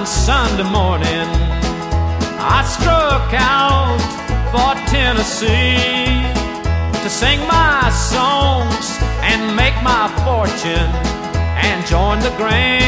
Sunday morning, I struck out for Tennessee to sing my songs and make my fortune and join the grand